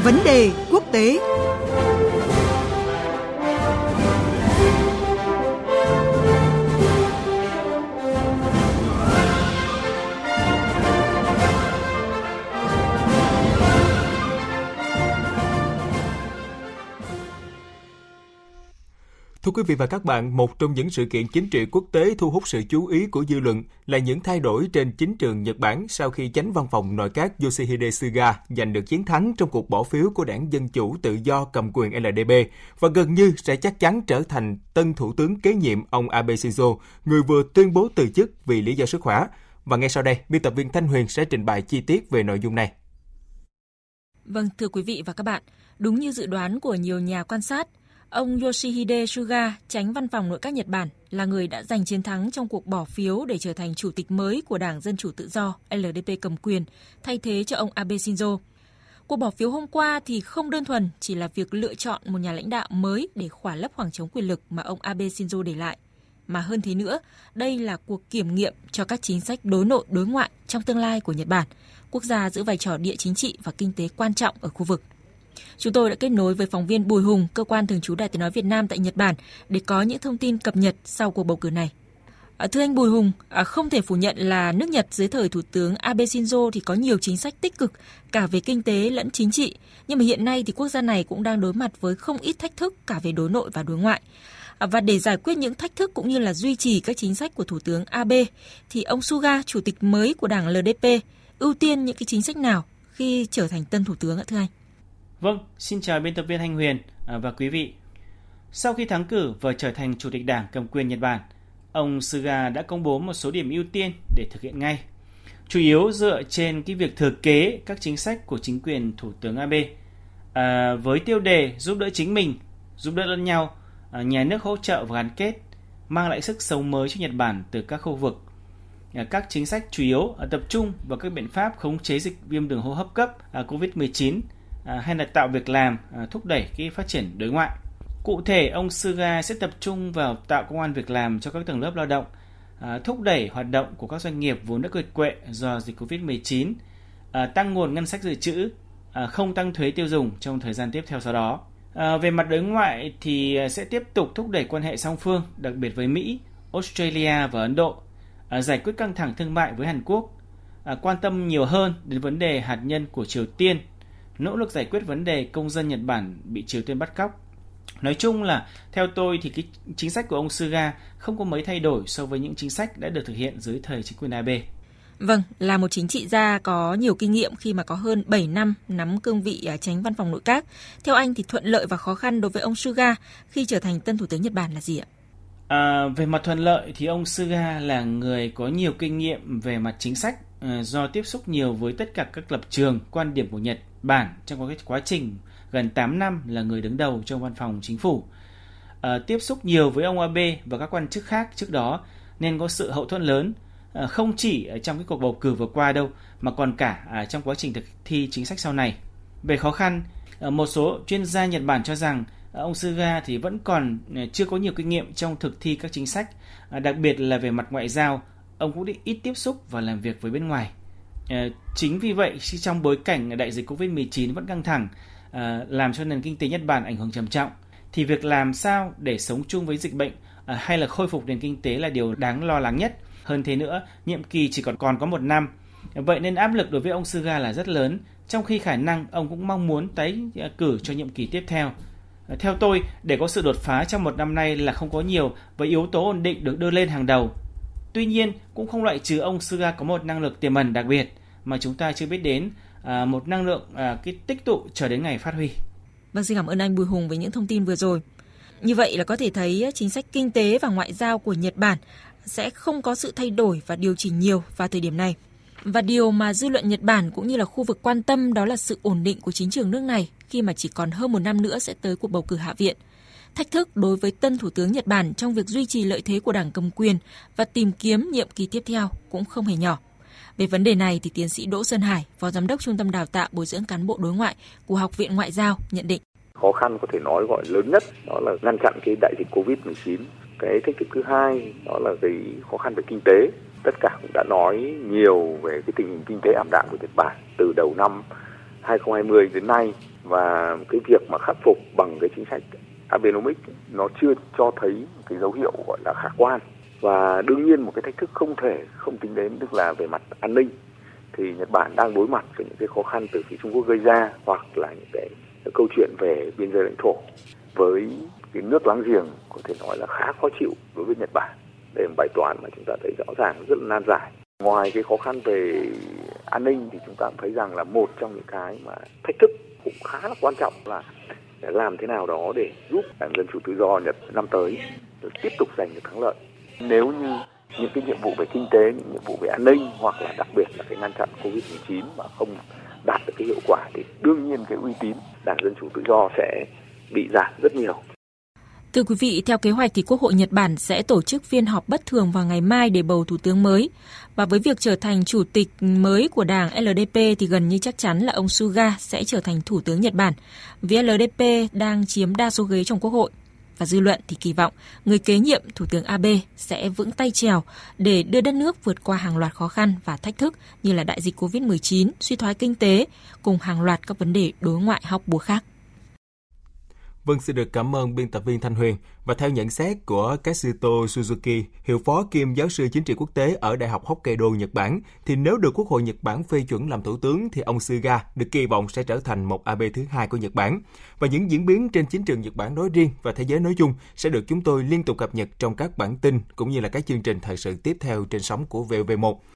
Vấn đề quốc tế. Thưa quý vị và các bạn, một trong những sự kiện chính trị quốc tế thu hút sự chú ý của dư luận là những thay đổi trên chính trường Nhật Bản sau khi Chánh Văn phòng Nội các Yoshihide Suga giành được chiến thắng trong cuộc bỏ phiếu của Đảng Dân Chủ Tự do cầm quyền LDP và gần như sẽ chắc chắn trở thành tân thủ tướng kế nhiệm ông Abe Shinzo, người vừa tuyên bố từ chức vì lý do sức khỏe. Và ngay sau đây, biên tập viên Thanh Huyền sẽ trình bày chi tiết về nội dung này. Vâng, thưa quý vị và các bạn, đúng như dự đoán của nhiều nhà quan sát, ông Yoshihide Suga, Chánh Văn phòng Nội các Nhật Bản, là người đã giành chiến thắng trong cuộc bỏ phiếu để trở thành chủ tịch mới của Đảng Dân Chủ Tự do LDP cầm quyền, thay thế cho ông Abe Shinzo. Cuộc bỏ phiếu hôm qua thì không đơn thuần chỉ là việc lựa chọn một nhà lãnh đạo mới để khỏa lấp khoảng trống quyền lực mà ông Abe Shinzo để lại. Mà hơn thế nữa, đây là cuộc kiểm nghiệm cho các chính sách đối nội đối ngoại trong tương lai của Nhật Bản, quốc gia giữ vai trò địa chính trị và kinh tế quan trọng ở khu vực. Chúng tôi đã kết nối với phóng viên Bùi Hùng, cơ quan thường trú Đài Tiếng nói Việt Nam tại Nhật Bản để có những thông tin cập nhật sau cuộc bầu cử này. Thưa anh Bùi Hùng, không thể phủ nhận là nước Nhật dưới thời Thủ tướng Abe Shinzo thì có nhiều chính sách tích cực cả về kinh tế lẫn chính trị, nhưng mà hiện nay thì quốc gia này cũng đang đối mặt với không ít thách thức cả về đối nội và đối ngoại. Và để giải quyết những thách thức cũng như là duy trì các chính sách của Thủ tướng Abe, thì ông Suga, chủ tịch mới của đảng LDP, ưu tiên những cái chính sách nào khi trở thành tân thủ tướng ạ thưa anh? Vâng, xin chào biên tập viên Thanh Huyền và quý vị. Sau khi thắng cử và trở thành chủ tịch đảng cầm quyền Nhật Bản, ông Suga đã công bố một số điểm ưu tiên để thực hiện ngay. Chủ yếu dựa trên cái việc thừa kế các chính sách của chính quyền Thủ tướng Abe, với tiêu đề giúp đỡ chính mình, giúp đỡ lẫn nhau, nhà nước hỗ trợ và gắn kết, mang lại sức sống mới cho Nhật Bản từ các khu vực. Các chính sách chủ yếu tập trung vào các biện pháp khống chế dịch viêm đường hô hấp cấp COVID-19, hay là tạo việc làm, thúc đẩy cái phát triển đối ngoại. Cụ thể, ông Suga sẽ tập trung vào tạo công ăn việc làm cho các tầng lớp lao động, thúc đẩy hoạt động của các doanh nghiệp vốn đã kiệt quệ do dịch COVID-19, tăng nguồn ngân sách dự trữ, không tăng thuế tiêu dùng trong thời gian tiếp theo sau đó. Về mặt đối ngoại thì sẽ tiếp tục thúc đẩy quan hệ song phương, đặc biệt với Mỹ, Australia và Ấn Độ, giải quyết căng thẳng thương mại với Hàn Quốc, quan tâm nhiều hơn đến vấn đề hạt nhân của Triều Tiên, nỗ lực giải quyết vấn đề công dân Nhật Bản bị Triều Tiên bắt cóc. Nói chung là, theo tôi thì cái chính sách của ông Suga không có mấy thay đổi so với những chính sách đã được thực hiện dưới thời chính quyền Abe. Vâng, là một chính trị gia có nhiều kinh nghiệm khi mà có hơn 7 năm nắm cương vị Chánh Văn phòng Nội các. Theo anh thì thuận lợi và khó khăn đối với ông Suga khi trở thành tân thủ tướng Nhật Bản là gì ạ? Về mặt thuận lợi thì ông Suga là người có nhiều kinh nghiệm về mặt chính sách, do tiếp xúc nhiều với tất cả các lập trường, quan điểm của Nhật Bản trong cái quá trình gần 8 năm là người đứng đầu trong văn phòng chính phủ. Tiếp xúc nhiều với ông Abe và các quan chức khác trước đó nên có sự hậu thuẫn lớn, không chỉ trong cái cuộc bầu cử vừa qua đâu mà còn cả trong quá trình thực thi chính sách sau này. Về khó khăn, một số chuyên gia Nhật Bản cho rằng ông Suga thì vẫn còn chưa có nhiều kinh nghiệm trong thực thi các chính sách, đặc biệt là về mặt ngoại giao, ông cũng ít tiếp xúc và làm việc với bên ngoài. Chính vì vậy, trong bối cảnh đại dịch COVID-19 vẫn căng thẳng, làm cho nền kinh tế Nhật Bản ảnh hưởng trầm trọng, thì việc làm sao để sống chung với dịch bệnh hay là khôi phục nền kinh tế là điều đáng lo lắng nhất. Hơn thế nữa, nhiệm kỳ chỉ còn có 1 năm. Vậy nên áp lực đối với ông Suga là rất lớn, trong khi khả năng ông cũng mong muốn tái cử cho nhiệm kỳ tiếp theo. Theo tôi, để có sự đột phá trong 1 năm nay là không có nhiều và yếu tố ổn định được đưa lên hàng đầu. Tuy nhiên, cũng không loại trừ ông Suga có một năng lực tiềm ẩn đặc biệt mà chúng ta chưa biết đến, một năng lượng cái tích tụ chờ đến ngày phát huy. Vâng, xin cảm ơn anh Bùi Hùng với những thông tin vừa rồi. Như vậy là có thể thấy chính sách kinh tế và ngoại giao của Nhật Bản sẽ không có sự thay đổi và điều chỉnh nhiều vào thời điểm này. Và điều mà dư luận Nhật Bản cũng như là khu vực quan tâm đó là sự ổn định của chính trường nước này khi mà chỉ còn hơn 1 năm nữa sẽ tới cuộc bầu cử Hạ viện. Thách thức đối với tân thủ tướng Nhật Bản trong việc duy trì lợi thế của đảng cầm quyền và tìm kiếm nhiệm kỳ tiếp theo cũng không hề nhỏ. Về vấn đề này thì tiến sĩ Đỗ Sơn Hải, Phó Giám đốc Trung tâm Đào tạo Bồi dưỡng cán bộ đối ngoại của Học viện Ngoại giao nhận định. Khó khăn có thể nói gọi lớn nhất đó là ngăn chặn cái đại dịch Covid-19. Cái thách thức thứ hai đó là cái khó khăn về kinh tế. Tất cả cũng đã nói nhiều về cái tình hình kinh tế ảm đạm của Nhật Bản từ đầu năm 2020 đến nay. và cái việc mà khắc phục bằng cái chính sách Abenomics nó chưa cho thấy cái dấu hiệu gọi là khả quan. Và đương nhiên một cái thách thức không thể không tính đến, tức là về mặt an ninh thì Nhật Bản đang đối mặt với những cái khó khăn từ phía Trung Quốc gây ra, hoặc là những cái câu chuyện về biên giới lãnh thổ với cái nước láng giềng có thể nói là khá khó chịu đối với Nhật Bản. Đây là một bài toán mà chúng ta thấy rõ ràng rất là nan giải. Ngoài cái khó khăn về an ninh thì chúng ta cũng thấy rằng là một trong những cái mà thách thức cũng khá là quan trọng là làm thế nào đó để giúp Đảng Dân Chủ Tự Do Nhật năm tới tiếp tục giành được thắng lợi. Nếu như những cái nhiệm vụ về kinh tế, những nhiệm vụ về an ninh, hoặc là đặc biệt là cái ngăn chặn Covid-19 mà không đạt được cái hiệu quả thì đương nhiên cái uy tín Đảng Dân Chủ Tự Do sẽ bị giảm rất nhiều. Thưa quý vị, theo kế hoạch thì Quốc hội Nhật Bản sẽ tổ chức phiên họp bất thường vào ngày mai để bầu thủ tướng mới. Và với việc trở thành chủ tịch mới của đảng LDP thì gần như chắc chắn là ông Suga sẽ trở thành thủ tướng Nhật Bản, vì LDP đang chiếm đa số ghế trong Quốc hội. Và dư luận thì kỳ vọng người kế nhiệm Thủ tướng Abe sẽ vững tay chèo để đưa đất nước vượt qua hàng loạt khó khăn và thách thức như là đại dịch Covid-19, suy thoái kinh tế, cùng hàng loạt các vấn đề đối ngoại hóc búa khác. Vâng, xin được cảm ơn biên tập viên Thanh Huyền. Và theo nhận xét của Katsuto Suzuki, hiệu phó kiêm giáo sư chính trị quốc tế ở Đại học Hokkaido, Nhật Bản, thì nếu được Quốc hội Nhật Bản phê chuẩn làm thủ tướng thì ông Suga được kỳ vọng sẽ trở thành một Abe thứ hai của Nhật Bản. Và những diễn biến trên chính trường Nhật Bản nói riêng và thế giới nói chung sẽ được chúng tôi liên tục cập nhật trong các bản tin cũng như là các chương trình thời sự tiếp theo trên sóng của VOV1.